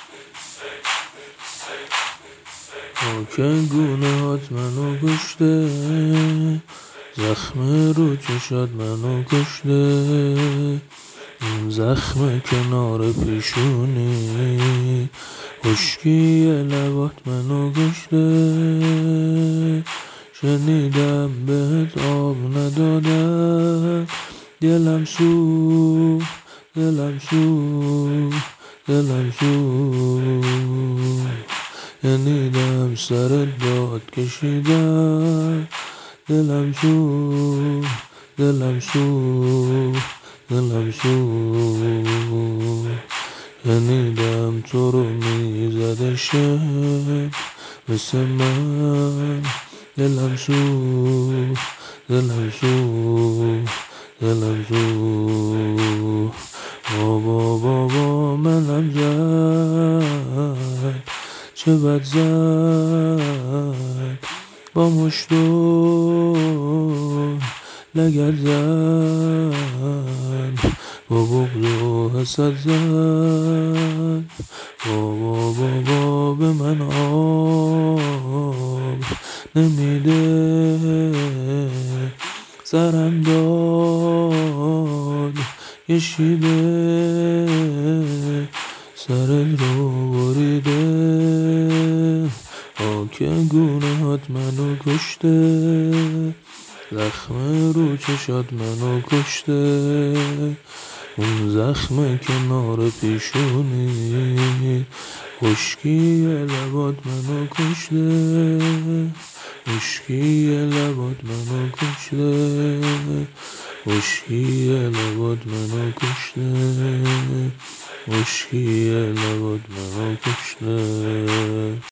که گونه‌هات منو کشته، زخم رو چشات منو کشته، اون زخم کنار پیشونی، خشکی لبات منو کشته. شنیدم بهت آب ندادن، دلم سوخت دلم سوخت دلم سوخت. شنیدم سرت باد کشیدن، دلم سوخت دلم سوخت دلم سوخت. شنیدم تو رو میزده شب مثل من، دلم سوخت دلم سوخت دلم سوخت. بابا منم زد، چه بد زد، با مشت و لگد زد، با بغض و حسد زد. بابا به من آب نمیده، سرم داد یه شیبه، سرت رو بریده. که گونه‌هات منو کشته، زخم رو چشات منو کشته، اون زخم کنار پیشونی، خشکی لبات منو کشته، خشکی لبات منو کشته، خشکی لبات منو کشته، خشکی لبات منو کشته.